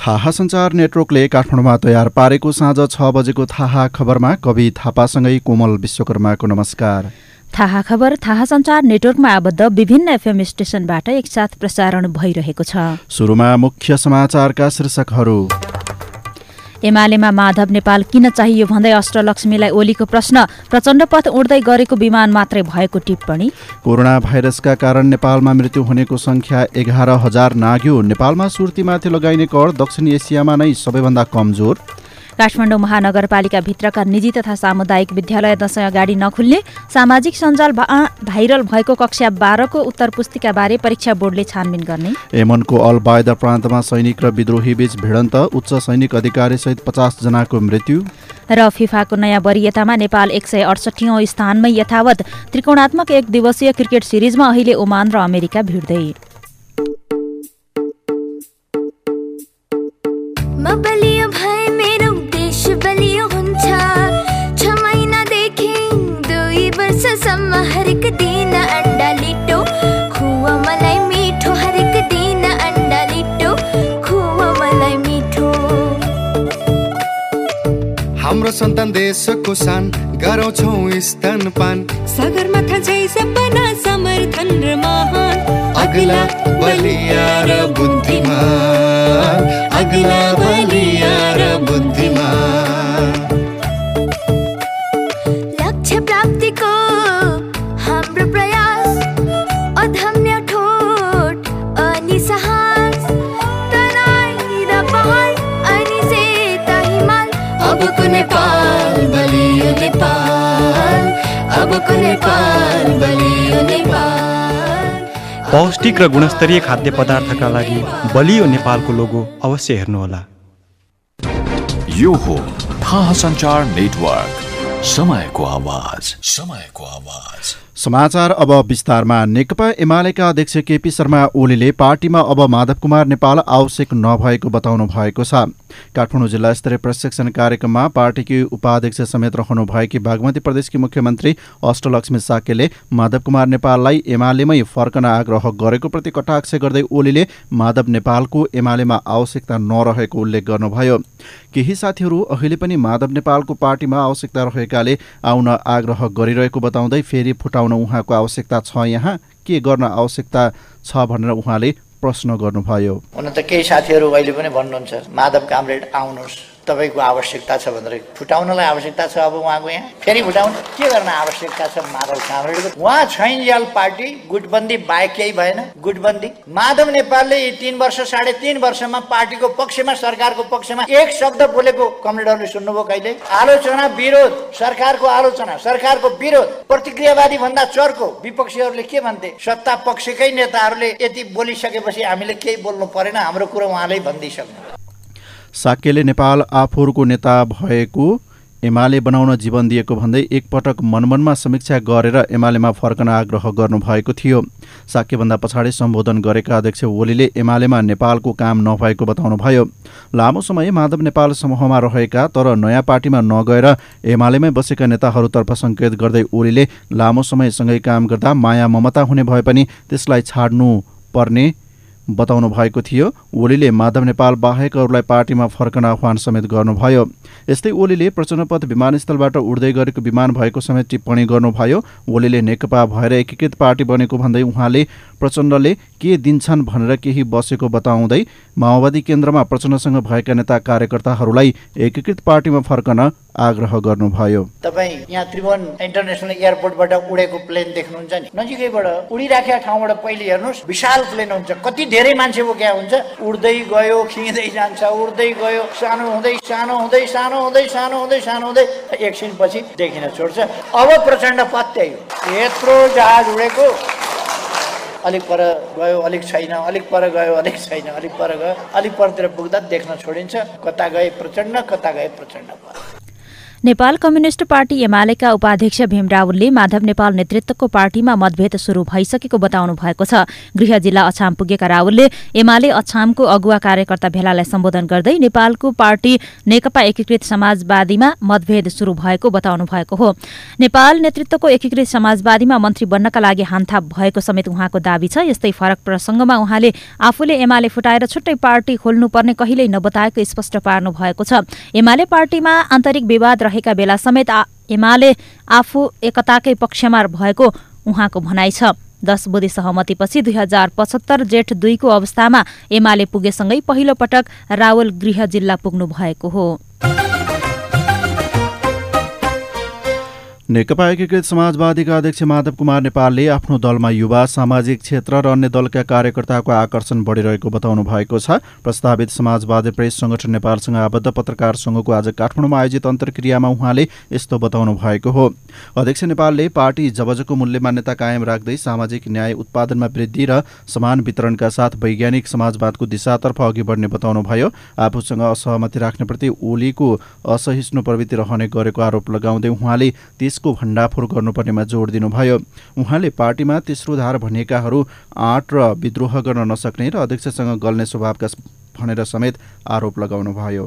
थाहा सञ्चार नेटवर्कले काठमाडौँमा तयार पारेको साँझ 6 बजेको थाहा खबरमा कवि थापासँगै कोमल विश्वकर्माको नमस्कार। थाहा खबर थाहा सञ्चार नेटवर्कमा आबद्ध विभिन्न एफएम स्टेशनबाट एकसाथ प्रसारण भइरहेको छ। सुरुमा मुख्य समाचारका शीर्षकहरू। एमालेमा माधव नेपाल किन चाहियो भन्दै अष्टलक्ष्मीलाई ओलीको प्रश्न। प्रचण्ड पथ उड्दै गरेको विमान मात्रै भएको टिप्पणी। कोरोना भाइरसका कारण नेपालमा मृत्यु हुनेको संख्या 11,000 नाग्यो। नेपालमा सुर्तीमाथि लगाइने कर दक्षिण एसियामा नै सबैभन्दा कमजोर। काठमाडौँ महानगरपालिका भित्रका निजी तथा सामुदायिक विद्यालय दशैं अगाडि नखुल्ने। सामाजिक सञ्जाल भाइरल भएको कक्षा 12 को उत्तर पुस्तिकाबारे परीक्षा बोर्डले छानबिन गर्ने। यमनको अल बायदा प्रान्तमा सैनिक र विद्रोही बीच भिडन्त। उच्च सैनिक अधिकारी सहित 50 जनाको मृत्यु। र फिफाको नयाँ वरियतामा नेपाल 168औं स्थानमै यथावत। त्रिकोणात्मक 1 दिवसीय क्रिकेट सिरिजमा अहिले ओमान र अमेरिका भिड्दै। हरेक दिन अंडा लिटो खुवा मलाई मिठो। हरेक दिन अंडा लिटो खुवा मलाई मिठो। हाम्रो सन्तान देशको शान गराउँछौ स्तनपान। सगरमाथा झै सपना समर्थन र महान। अग्ला बलिया र बुद्धिमान। अग्ला बलिया र बुद्धिमान। लक्ष्य प्राप्तिको हाम्रो प्रयास अधम्य ठोट अनि साहस। तराई र पहाड अनि सेता हिमाल। अबको नेपाल बलियो नेपाल। अबको नेपाल बलियो नेपाल। पौष्टिक र गुणस्तरीय खाद्य पदार्थका लागि बलियो नेपालको लोगो अवश्य हेर्नुहोला। यो हो थाहा सञ्चार नेटवर्क, समयको आवाज, समयको आवाज। समाचार अब विस्तारमा। नेकपा एमालेका अध्यक्ष केपी शर्मा ओलीले पार्टीमा अब माधव कुमार नेपाल आवश्यक नभएको बताउनु भएको छ। काठमाडौँ जिल्ला स्तरीय प्रशिक्षण कार्यक्रममा पार्टीकी उपाध्यक्ष समेत रहनुभएकी बागमती प्रदेशकी मुख्यमन्त्री अष्टलक्ष्मी साकेले माधव कुमार नेपाललाई एमालेमै फर्कन आग्रह गरेको प्रति कटाक्ष गर्दै ओलीले माधव नेपालको एमालेमा आवश्यकता नरहेको उल्लेख गर्नुभयो। केही साथीहरू अहिले पनि माधव नेपालको पार्टीमा आवश्यकता रहेकाले आउन आग्रह गरिरहेको बताउँदै फेरि फुटाउन उहाँको आवश्यकता छ। यहाँ के गर्न आवश्यकता छ भनेर उहाँले प्रश्न गर्नुभयो। हुन त केही साथीहरू अहिले पनि भन्नुहुन्छ माधव कामरेड आउनुहोस्, तपाईको आवश्यकता छ भनेर। फुटाउनलाई आवश्यकता छ अब उहाँको यहाँ फेरि फुटाउन के गर्न आवश्यकता छ माधव कामरेडको? उहाँ छैनजाल पार्टी गुटबन्दी बाहेक केही भएन। गुटबन्दी माधव नेपालले यी 3 वर्ष 3.5 वर्षमा पार्टीको पक्षमा सरकारको पक्षमा एक शब्द बोलेको कमरेडहरूले सुन्नुभयो कहिले? आलोचना विरोध, सरकारको आलोचना, सरकारको विरोध, प्रतिक्रियावादी भन्दा चर्को। विपक्षीहरूले के भन्थे? सत्ता पक्षकै नेताहरूले यति बोलिसकेपछि हामीले केही बोल्नु परेन, हाम्रो कुरा उहाँले भनिदिइसक्नु। साकेले नेपाल आफूहरूको नेता भएको एमाले बनाउन जीवन दिएको भन्दै एकपटक मनमनमा समीक्षा गरेर एमालेमा फर्कन आग्रह गर्नुभएको थियो। साकेभन्दा पछाडि सम्बोधन गरेका अध्यक्ष ओलीले एमालेमा नेपालको काम नभएको बताउनुभयो। लामो समय माधव नेपाल समूहमा रहेका तर नयाँ पार्टीमा नगएर एमालेमै बसेका नेताहरूतर्फ सङ्केत गर्दै ओलीले लामो समयसँगै काम गर्दा माया ममता हुने भए पनि त्यसलाई छाड्नु पर्ने बताउनु भएको थियो। ओलीले माधव नेपाल बाहेक अरूलाई पार्टीमा फर्कन आह्वान समेत गर्नुभयो। यस्तै ओलीले प्रचण्डपथ विमानस्थलबाट उड्दै गरेको विमान भएको समेत टिप्पणी गर्नुभयो। ओलीले नेकपा भएर एकीकृत पार्टी बनेको भन्दै उहाँले प्रचण्डले के दिन्छन् भनेर केही बसेको बताउँदै माओवादी केन्द्रमा प्रचण्डसँग भएका नेता कार्यकर्ताहरूलाई एकीकृत पार्टीमा फर्कन आग्रह गर्नुभयो। तपाईँ यहाँ त्रिभुवन इन्टरनेसनल एयरपोर्टबाट उडेको प्लेन देख्नुहुन्छ नि, नजिकैबाट उडिराखेका ठाउँबाट पहिले हेर्नुहोस्, विशाल प्लेन हुन्छ, कति धेरै मान्छे बोक्या हुन्छ, उड्दै गयो खिँदै जान्छ, उड्दै गयो, सानो हुँदै सानो हुँदै सानो हुँदै सानो हुँदै सानो हुँदै एकछिनपछि देखिन छोड्छ। अब प्रचण्ड पथ त्यही हो, यत्रो जहाज उडेको, अलिक पर गयो अलिक छैन, अलिक पर गयो अलिक छैन, अलिक पर गयो अलिक परतिर पुग्दा देख्न छोडिन्छ कता गए प्रचण्ड, कता गए प्रचण्ड। नेपाल कम्युनिस्ट पार्टी एमालेका उपाध्यक्ष भीम रावलले माधव नेपाल नेतृत्वको पार्टीमा मतभेद शुरू भइसकेको बताउनु भएको छ। गृह जिल्ला अछाम पुगेका रावलले एमाले अछामको अगुवा कार्यकर्ता भेलालाई सम्बोधन गर्दै नेपालको पार्टी नेकपा एकीकृत समाजवादीमा मतभेद शुरू भएको बताउनु भएको हो। नेपाल नेतृत्वको एकीकृत समाजवादीमा मन्त्री बन्नका लागि हानथाप भएको समेत उहाँको दाबी छ। यस्तै फरक प्रसंगमा उहाँले आफूले एमाले फुटाएर छुट्टै पार्टी खोल्नुपर्ने कहिल्यै नबताएको स्पष्ट पार्नु भएको छ। एमाले पार्टीमा आन्तरिक विवाद रहेका बेला समेत एमाले आफू एकताकै पक्षमा भएको उहाँको भनाइ छ। 10 बुँदे सहमतिपछि 2075 जेठ 2 को अवस्थामा एमाले पुगेसँगै पहिलो पटक रावल गृह जिल्ला पुग्नु भएको हो। नेकपा एकीकृत समाजवादीका अध्यक्ष माधव कुमार नेपालले आफ्नो दलमा युवा, सामाजिक क्षेत्र र अन्य दलका कार्यकर्ताको आकर्षण बढिरहेको बताउनु भएको छ। प्रस्तावित समाजवादी प्रेस संगठन नेपालसँग आबद्ध पत्रकार संघको आज काठमाडौँमा आयोजित अन्तर्क्रियामा उहाँले यस्तो बताउनु भएको हो। अध्यक्ष नेपालले पार्टी जबजको मूल्य मान्यता कायम राख्दै सामाजिक न्याय उत्पादनमा वृद्धि र समान वितरणका साथ वैज्ञानिक समाजवादको दिशातर्फ अघि बढ्ने बताउनुभयो। आफूसँग असहमति राख्नेप्रति ओलीको असहिष्णु प्रवृत्ति रहने गरेको आरोप लगाउँदै उहाँले त्यसको भण्डाफोर गर्नुपर्नेमा जोड दिनुभयो। उहाँले पार्टीमा तेस्रो धार भनिएकाहरू आँट र विद्रोह गर्न नसक्ने र अध्यक्षसँग गल्ने स्वभावका भनेर समेत आरोप लगाउनुभयो।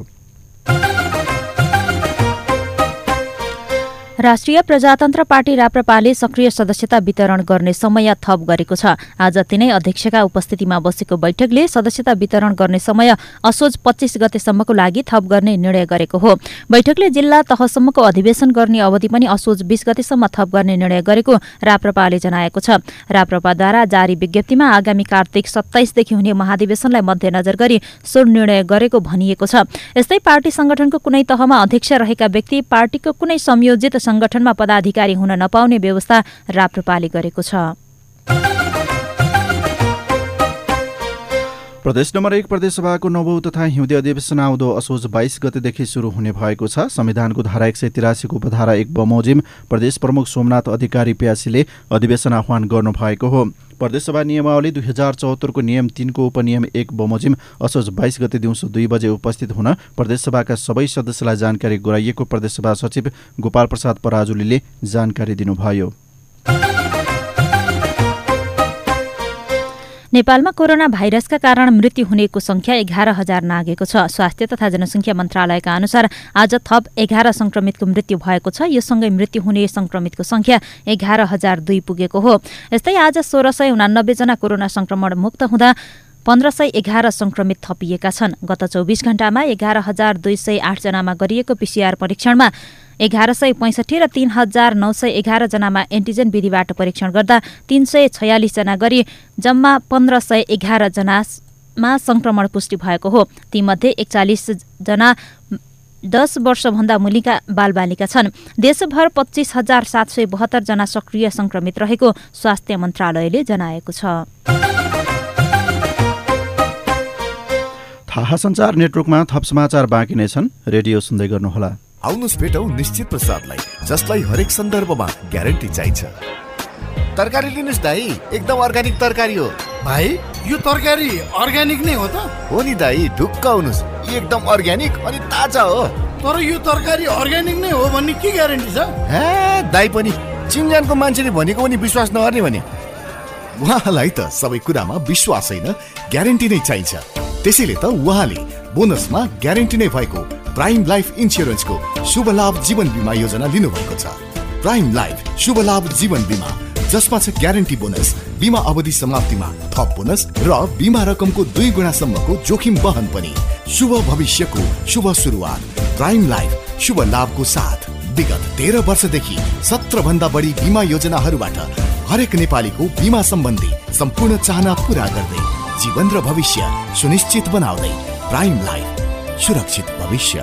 राष्ट्रिय प्रजातन्त्र पार्टी राप्रपाले सक्रिय सदस्यता वितरण गर्ने समय थप गरेको छ। आज तिनै अध्यक्षका उपस्थितिमा बसेको बैठकले सदस्यता वितरण गर्ने समय असोज 25 गतेसम्मको लागि थप गर्ने निर्णय गरेको हो। बैठकले जिल्ला तहसम्मको अधिवेशन गर्ने अवधि पनि असोज 20 गतेसम्म थप गर्ने निर्णय गरेको राप्रपाले जनाएको छ। राप्रपाद्वारा जारी विज्ञप्तिमा आगामी कार्तिक 27 देखि हुने महाधिवेशनलाई मध्यनजर गरी सो निर्णय गरेको भनिएको छ। यस्तै पार्टी संगठनको कुनै तहमा अध्यक्ष रहेका व्यक्ति पार्टीको कुनै संयोजित संगठनमा पदाधिकारी हुन नपाउने व्यवस्था राप्रपाले गरेको छ। प्रदेश नम्बर 1 प्रदेशसभाको 9औं तथा हिउँदे अधिवेशन आउँदो असोज 22 गतेदेखि शुरू हुने भएको छ। संविधानको धारा 183 को उपधारा 1 बमोजिम प्रदेश प्रमुख सोमनाथ अधिकारी प्यासीले अधिवेशन आह्वान गर्नुभएको हो। प्रदेशसभा नियमावली 2074 को नियम 3 को उपनियम 1 बमोजिम असोज 22 गते दिउँसो 2 बजे उपस्थित हुन प्रदेशसभाका सबै सदस्यलाई जानकारी गराइएको प्रदेशसभा सचिव गोपाल प्रसाद पराजुलीले जानकारी दिनुभयो। नेपालमा कोरोना भाइरसका कारण मृत्यु हुनेको संख्या 11,000 नागेको छ। स्वास्थ्य तथा जनसंख्या मन्त्रालयका अनुसार आज थप 11 संक्रमितको मृत्यु भएको छ। यो सँगै मृत्यु हुने संक्रमितको संख्या 11,002 पुगेको हो। यस्तै आज 1,689 जना कोरोना संक्रमण मुक्त हुँदा 1,511 संक्रमित थपिएका छन्। गत 24 घण्टामा 11,208 जनामा गरिएको पीसीआर परीक्षणमा 1,165 र 3,911 जनामा एन्टिजेन विधिबाट परीक्षण गर्दा 346 जना गरी जम्मा 1,511 जनामा संक्रमण पुष्टि भएको हो। तीमध्ये 41 जना 10 वर्षभन्दा मुनिका बालबालिका छन्। देशभर 25,772 जना सक्रिय संक्रमित रहेको स्वास्थ्य मन्त्रालयले जनाएको छ। थाहा सञ्चार नेटवर्कमा थप समाचार बाँकी नै छन्। रेडियो सुन्दै गर्नुहोला। आउनुस् भेटौँ निश्चित प्रसादलाई, जसलाई हरेक सन्दर्भमा ग्यारेन्टी चाहिन्छ। तरकारी लिनुस् दाइ, एकदम अर्ग्यानिक तरकारी हो। भाइ यो तरकारी अर्ग्यानिक नै हो त? हो नि दाइ, ढुक्क आउनुस्, एकदम अर्ग्यानिक अनि ताजा हो। तर यो तरकारी अर्ग्यानिक नै हो भन्ने के ग्यारेन्टी छ? हे दाइ पनि चिनजानको मान्छेले भनेको पनि विश्वास नगर्ने भने। उहाँलाई त सबै कुरामा विश्वास छैन, ग्यारेन्टी नै चाहिन्छ। त्यसैले त उहाँले बोनसमा ग्यारेन्टी नै भएको प्राइम लाइफ इन्स्योरेन्सको शुभ लाभ जीवन बिमा योजना लिनुभएको छ। प्राइम लाइफ शुभ लाभ जीवन बिमा, जसमा छ ग्यारेन्टी बोनस, बिमा अवधि समाप्तिमा थप बोनस र बिमा रकमको 2 गुणासम्मको जोखिम वहन पनि। शुभ भविष्यको शुभ सुरुवात प्राइम लाइफ शुभ लाभको साथ। विगत 13 वर्षदेखि 17 भन्दा बढी बिमा योजनाहरूबाट हरेक नेपालीको बिमा सम्बन्धी सम्पूर्ण चाहना पूरा गर्दै जीवन र भविष्य सुनिश्चित बनाउँदै प्राइम लाइफ, सुरक्षित भविष्य।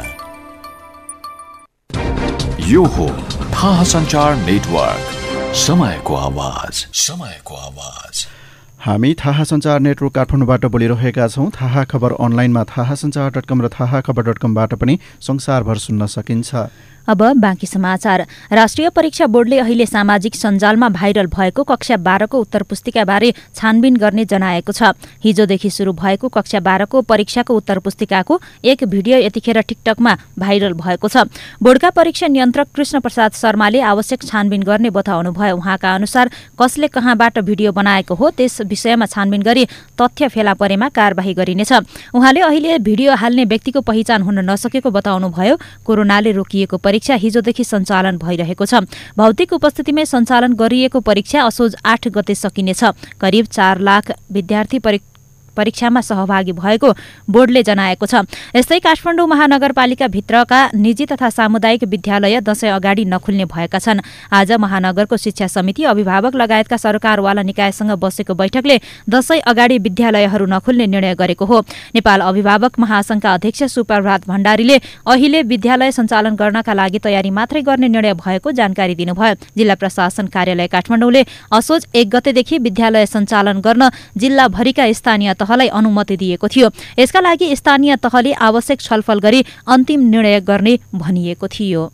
यो हो थाहा सञ्चार नेटवर्क, समयको आवाज, समयको आवाज। हामी थाहा सञ्चार नेटवर्क काठमाडौँबाट बोलिरहेका छौँ। थाहा खबर अनलाइनमा थाहासञ्चार.com र थाहाखबर.com बाट पनि संसारभर सुन्न सकिन्छ। अब बाँकी समाचार। राष्ट्रिय परीक्षा बोर्डले अहिले सामाजिक सञ्जालमा भाइरल भएको कक्षा 12को उत्तर पुस्तिकाबारे छानबिन गर्ने जनाएको छ। हिजोदेखि सुरु भएको कक्षा 12को परीक्षाको उत्तर पुस्तिकाको एक भिडियो यतिखेर टिकटकमा भाइरल भएको छ। बोर्डका परीक्षा नियन्त्रक कृष्ण प्रसाद शर्माले आवश्यक छानबिन गर्ने बताउनुभयो। उहाँका अनुसार कसले कहाँबाट भिडियो बनाएको हो त्यस विषयमा छानबिन गरी तथ्य फेला परेमा कारबाही गरिनेछ। उहाँले अहिले भिडियो हाल्ने व्यक्तिको पहिचान हुन नसकेको बताउनुभयो। कोरोनाले रोकिएको परीक्षा हिजोदेखि सञ्चालन भइरहेको छ। भौतिक उपस्थितिमै सञ्चालन गरिएको परीक्षा असोज 8 गते सकिनेछ। करिब 4 लाख विद्यार्थी परीक्षामा सहभागी भएको बोर्डले जनाएको छ। यस्तै काठमाडौँ महानगरपालिका भित्रका निजी तथा सामुदायिक विद्यालय दशैं अगाडि नखुल्ने भएका छन्। आज महानगरको शिक्षा समिति, अभिभावक लगायतका सरकारवाला निकायसँग बसेको बैठकले दशैं अगाडि विद्यालयहरू नखुल्ने निर्णय गरेको हो। नेपाल अभिभावक महासंघका अध्यक्ष सुप्रभात भण्डारीले अहिले विद्यालय सञ्चालन गर्नका लागि तयारी मात्रै गर्ने निर्णय भएको जानकारी दिनुभयो। जिल्ला प्रशासन कार्यालय काठमाडौँले असोज 1 गतेदेखि विद्यालय सञ्चालन गर्न जिल्लाभरिका स्थानीय तहलाई अनुमति दिएको थियो। यसका लागि स्थानीय तहले आवश्यक छलफल गरी अन्तिम निर्णय गर्ने भनिएको थियो।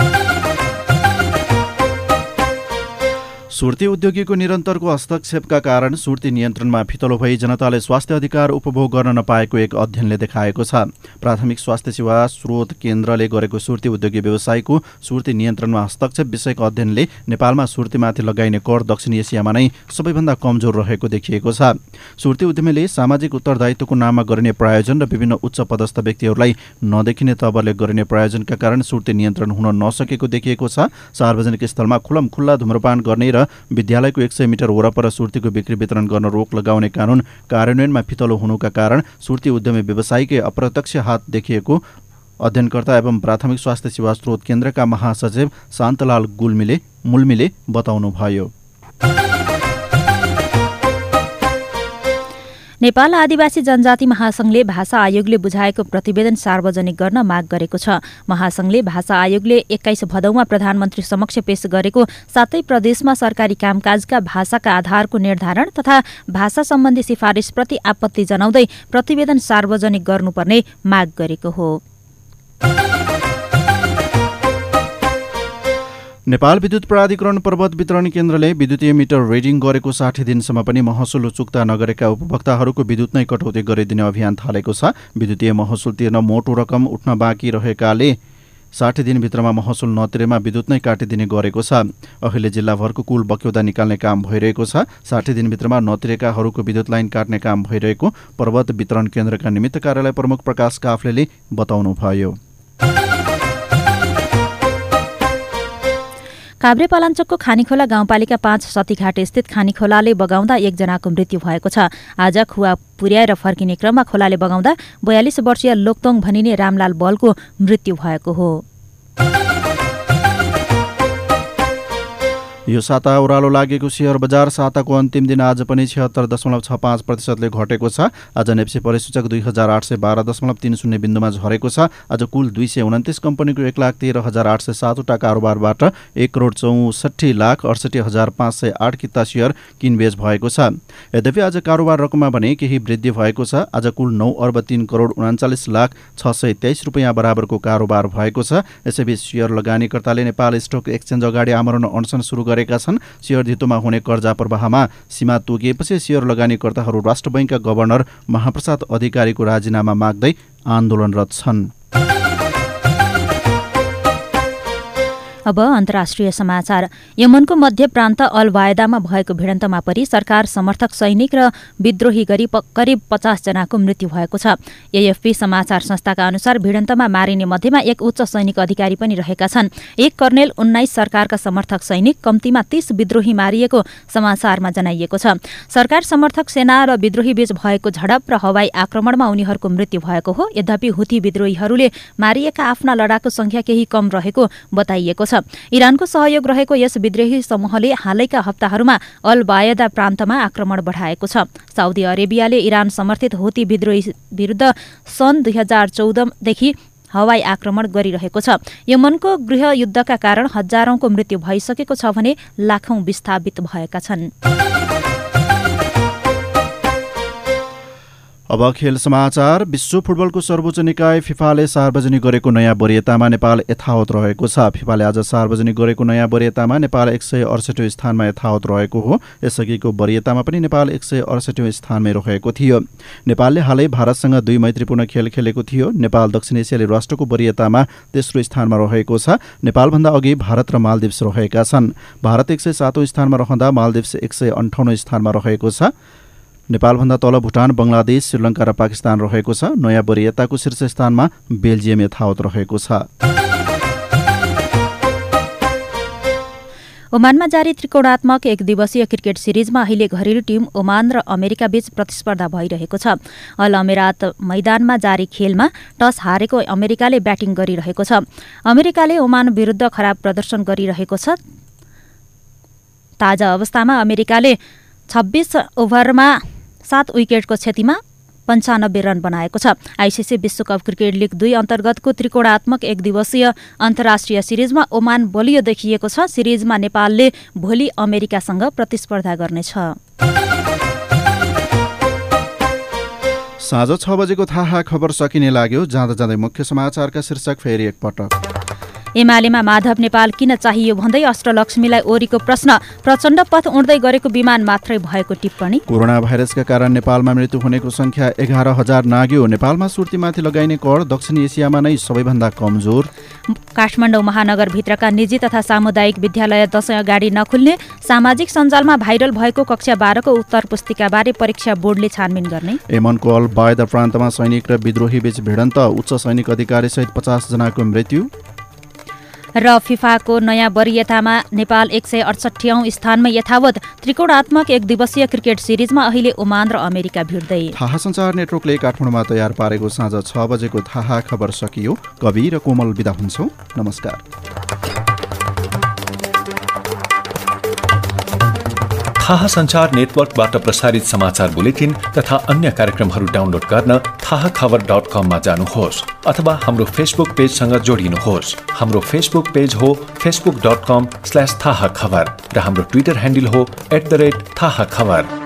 सुर्ती उद्योगीको निरन्तरको हस्तक्षेपका कारण सुर्ती नियन्त्रणमा फितलो भई जनताले स्वास्थ्य अधिकार उपभोग गर्न नपाएको एक अध्ययनले देखाएको छ। प्राथमिक स्वास्थ्य सेवा स्रोत केन्द्रले गरेको सुर्ती उद्योगी व्यवसायको सुर्ती नियन्त्रणमा हस्तक्षेप विषयको अध्ययनले नेपालमा सुर्तीमाथि लगाइने कर दक्षिण एसियामा नै सबैभन्दा कमजोर रहेको देखिएको छ। सुर्ती उद्यमीले सामाजिक उत्तरदायित्वको नाममा गरिने प्रायोजन र विभिन्न उच्च पदस्थ व्यक्तिहरूलाई नदेखिने तवरले गरिने प्रायोजनका कारण सुर्ती नियन्त्रण हुन नसकेको देखिएको छ। सार्वजनिक स्थलमा खुल्ला धुम्रपान गर्ने र विद्यालयको 100 मिटर वरपर सुर्तीको बिक्री वितरण गर्न रोक लगाउने कानून कार्यान्वयनमा फितलो हुनुका कारण सुर्ती उद्यमी व्यवसायीकै अप्रत्यक्ष हात देखिएको अध्ययनकर्ता एवं प्राथमिक स्वास्थ्य सेवा स्रोत केन्द्रका महासचिव शान्तलाल मुल्मीले बताउनुभयो। नेपाल आदिवासी जनजाति महासंघले भाषा आयोगले बुझाएको प्रतिवेदन सार्वजनिक गर्न माग गरेको छ। महासंघले भाषा आयोगले 21 भदौमा प्रधानमन्त्री समक्ष पेश गरेको 7 प्रदेशमा सरकारी कामकाजका भाषाका आधारको निर्धारण तथा भाषा सम्बन्धी सिफारिसप्रति आपत्ति जनाउँदै प्रतिवेदन सार्वजनिक गर्नुपर्ने माग गरेको हो। नेपाल विद्युत प्राधिकरण पर्वत वितरण केन्द्रले विद्युतीय मिटर रिडिङ गरेको 60 दिनसम्म पनि महसुल चुक्ता नगरेका उपभोक्ताहरूको विद्युत नै कटौती गरिदिने अभियान थालेको छ। विद्युतीय महसुल तिर्न मोटो रकम उठ्न बाँकी रहेकाले 60 दिनभित्रमा महसुल नतिरेमा विद्युत नै काटिदिने गरेको छ। अहिले जिल्लाभरको कुल बक्यौदा निकाल्ने काम भइरहेको छ। 60 दिनभित्रमा नतिरेकाहरूको विद्युत लाइन काट्ने काम भइरहेको पर्वत वितरण केन्द्रका निमित्त कार्यालय प्रमुख प्रकाश काफ्लेले बताउनुभयो। काभ्रेपलाञ्चोकको खानीखोला गाउँपालिका 5 सतीघाट स्थित खानीखोलाले बगाउँदा 1 जनाको मृत्यु भएको छ। आज खुवा पुर्याएर फर्किने क्रममा खोलाले बगाउँदा 42 वर्षीय लोकतोङ भनिने रामलाल बलको मृत्यु भएको हो। यो साता ओह्रालो लागेको शेयर बजार साताको अन्तिम दिन आज पनि 76.65%ले घटेको छ। आज नेप्से परिसूचक 2812.30 बिन्दुमा झरेको छ। आज कुल 229 कम्पनीको 1,13,807 वटा कारोबारबाट 1,64,68,508 किता शेयर किनबेच भएको छ। यद्यपि आज कारोबार रकममा भने केही वृद्धि भएको छ। आज कुल 9,03,39,623 रुपियाँ बराबरको कारोबार भएको छ। यसैबीच शेयर लगानीकर्ताले नेपाल स्टक एक्सचेन्ज अगाडि आमरण अनसन सुरु गरेका छन्। शेयर धितोमा हुने कर्जा प्रवाहमा सीमा तोकिएपछि शेयर लगानीकर्ताहरू राष्ट्र बैंकका गभर्नर महाप्रसाद अधिकारीको राजीनामा माग्दै आन्दोलनरत छन्। अब अन्तर्राष्ट्रिय समाचार। यमनको मध्य प्रान्त अल वायदामा भएको भिडन्तमा परि सरकार समर्थक सैनिक र विद्रोही गरी करिब 50 जनाको मृत्यु भएको छ। एएफपी समाचार संस्थाका अनुसार भिडन्तमा मारिने मध्येमा एक उच्च सैनिक अधिकारी पनि रहेका छन्। एक कर्नेल, 19 सरकारका समर्थक सैनिक, कम्तीमा 30 विद्रोही मारिएको समाचारमा जनाइएको छ। सरकार समर्थक सेना र विद्रोही बीच भएको झडप र हवाई आक्रमणमा उनीहरूको मृत्यु भएको हो। यद्यपि हुथी विद्रोहीहरूले मारिएका आफ्ना लडाकु संख्या केही कम रहेको बताइएको छ। इरानको सहयोग रहेको यस विद्रोही समूहले हालैका हप्ताहरूमा अल वायदा प्रान्तमा आक्रमण बढाएको छ। साउदी अरेबियाले इरान समर्थित हुथी विद्रोही विरुद्ध सन् 2014 देखि हवाई आक्रमण गरिरहेको छ। यमनको गृह युद्धका कारण हजारौंको मृत्यु भइसकेको छ भने लाखौं विस्थापित भएका छन्। अब खेल समाचार। विश्व फुटबलको सर्वोच्च निकाय फिफाले सार्वजनिक गरेको नयाँ वरियतामा नेपाल यथावत रहेको छ। फिफाले आज सार्वजनिक गरेको नयाँ वरियतामा नेपाल 168औं स्थानमा यथावत रहेको हो। यसअघिको वरियतामा पनि नेपाल 168औं स्थानमै रहेको थियो। नेपालले हालै भारतसँग 2 मैत्रीपूर्ण खेल खेलेको थियो। नेपाल दक्षिण एसियाली राष्ट्रको वरियतामा तेस्रो स्थानमा रहेको छ। नेपालभन्दा अघि भारत र मालदिप्स रहेका छन्। भारत 107औं स्थानमा रहँदा मालदिप्स 158औं स्थानमा रहेको छ। नेपालभन्दा तल भुटान, बङ्गलादेश, श्रीलङ्का र पाकिस्तान रहेको छ। नयाँ वरियताको शीर्ष स्थानमा बेल्जियम यथावत रहेको छ। ओमानमा जारी त्रिकोणात्मक 1 दिवसीय क्रिकेट सिरिजमा अहिले घरेलु टिम ओमान र अमेरिका बीच प्रतिस्पर्धा भइरहेको छ। अल अमिरात मैदानमा जारी खेलमा टस हारेको अमेरिकाले ब्याटिङ गरिरहेको छ। अमेरिकाले ओमान विरुद्ध खराब प्रदर्शन गरिरहेको छ। ताजा अवस्थामा अमेरिकाले 26 ओभरमा 7 विकेटको क्षतिमा 95 रन बनाएको छ। आइसिसी विश्वकप क्रिकेट लिग 2 अन्तर्गतको त्रिकोणात्मक 1 दिवसीय अन्तर्राष्ट्रिय सिरिजमा ओमान बलियो देखिएको छ। सिरिजमा नेपालले भोलि अमेरिकासँग प्रतिस्पर्धा गर्नेछ। साँझ 6 बजेको थाहा खबर सकिने लाग्यो। जाँदा जाँदै मुख्य समाचारका शीर्षक फेरि एकपटक। एमालेमा माधव नेपाल किन चाहियो भन्दै अष्टलक्ष्मीलाई ओरीको प्रश्न। प्रचण्ड पथ उड्दै गरेको विमान मात्रै भएको टिप्पणी। कोरोना भाइरसका कारण नेपालमा मृत्यु हुनेको संख्या 11,000 नाग्यो। नेपालमा सुर्तीमाथि लगाइने कर दक्षिण एसियामा नै सबैभन्दा कमजोर। काठमाडौँ महानगरभित्रका निजी तथा सामुदायिक विद्यालय दशैं अगाडि नखुल्ने। सामाजिक सञ्जालमा भाइरल भएको कक्षा 12 को उत्तर पुस्तिकाबारे परीक्षा बोर्डले छानबिन गर्ने। यमनको अल बायदा प्रान्तमा सैनिक र विद्रोही बीच भिडन्त। उच्च सैनिक अधिकारीसहित 50 जनाको मृत्यु। र फिफाको नयाँ वरियतामा नेपाल 168औं स्थानमा यथावत। त्रिकोणात्मक 1 दिवसीय क्रिकेट सिरिजमा अहिले ओमान र अमेरिका भिड्दै। थाहा सञ्चार नेटवर्कले काठमाडौँमा तयार पारेको साँझ 6 बजेको थाहा खबर सकियो। कवि र कोमल बिदा हुन्छौँ। नमस्कार। थाहा सञ्चार नेटवर्कबाट प्रसारित समाचार बुलेटिन तथा अन्य कार्यक्रमहरू डाउनलोड गर्न थाहाखबर.com मा जानुहोस् अथवा हाम्रो फेसबुक पेजसँग जोडिनुहोस्। हाम्रो फेसबुक पेज हो facebook.com/थाहाखबर र हाम्रो ट्विटर ह्यान्डल हो @थाहाखबर।